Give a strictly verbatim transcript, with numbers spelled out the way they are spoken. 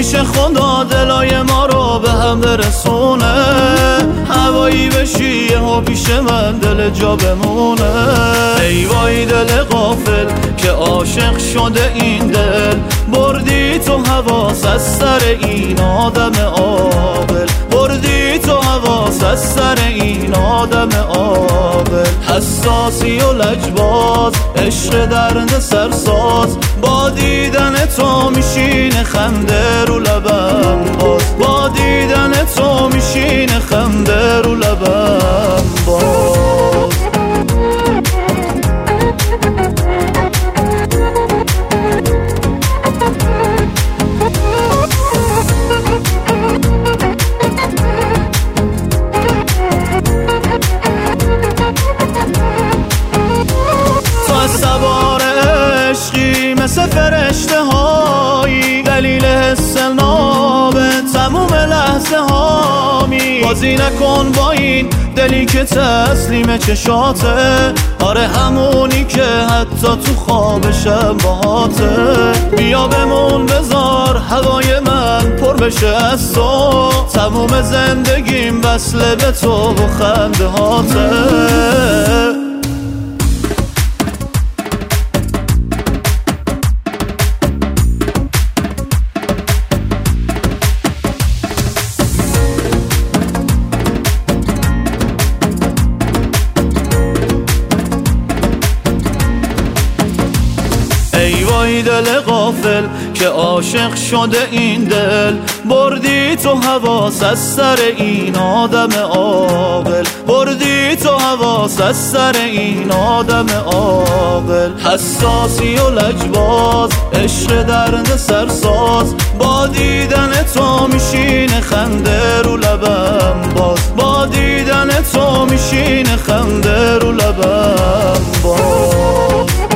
میشه خدا دلای ما رو به هم برسونه، هوایی بشی یهو پیش من دل جا بمونه. ای وای دل غافل که عاشق شده این دل، بردی تو حواس از سر این آدم عاقل، بردی تو حواس از سر این آدم عاقل. حساسی و لجباز، عشق درد سرساز، با دیدن تو میشینه خنده رو لبم باز، با دیدن تو میشینه خنده رو لبم باز. سوار عشقی مثل فرشته هایی، دلیل حس نابه تموم لحظه هامی. بازی نکن با این دلی که تسلیم چشاته، آره همونی که حتی تو خوابشم باهاته. بیا بمون بذار هوای من پر بشه از تو، تموم زندگیم وصله به تو و خنده هاته. ای وای دل غافل که عاشق شده این دل، بردی تو حواس از سر این آدم عاقل، بردی تو حواس از سر این آدم عاقل. حساسی و لجباز، عشق درد سرساز، با دیدن تو میشینه خنده رو لبم باز، با دیدن تو میشینه خنده رو لبم باز.